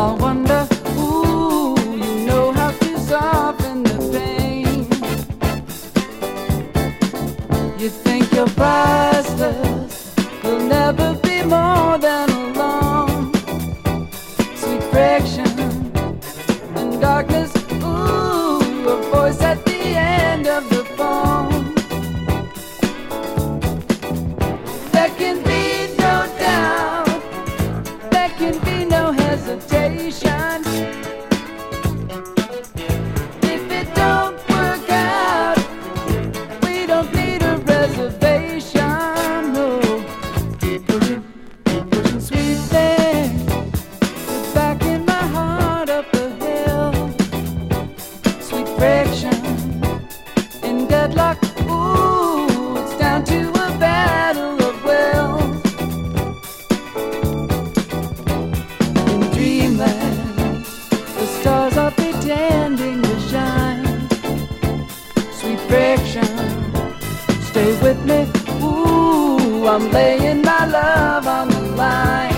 I wonder, ooh, you know how to soften the pain. You think you're priceless, will never be more than alone. Sweet friction and darkness, ooh, a voice at the end of the phone. There can be no doubt, there can be no hesitation. If it don't work out, we don't need a reservation. No, pushing sweet thing, you're backing my heart up the hill. Sweet friction in deadlock, ooh, it's down to a battle of wills. In dreamland, the stars are pretending to shine. Sweet friction, stay with me, ooh, I'm laying my love on the line.